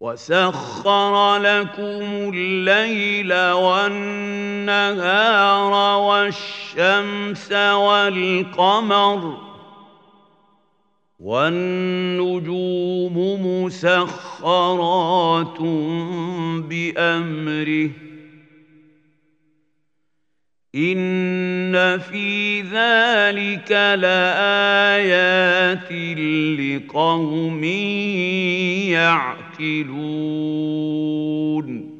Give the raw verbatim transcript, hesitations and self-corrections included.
وسخر لكم الليل والنهار والشمس والقمر والنجوم مسخرات بأمره إن في ذلك لآيات لقوم يعقلون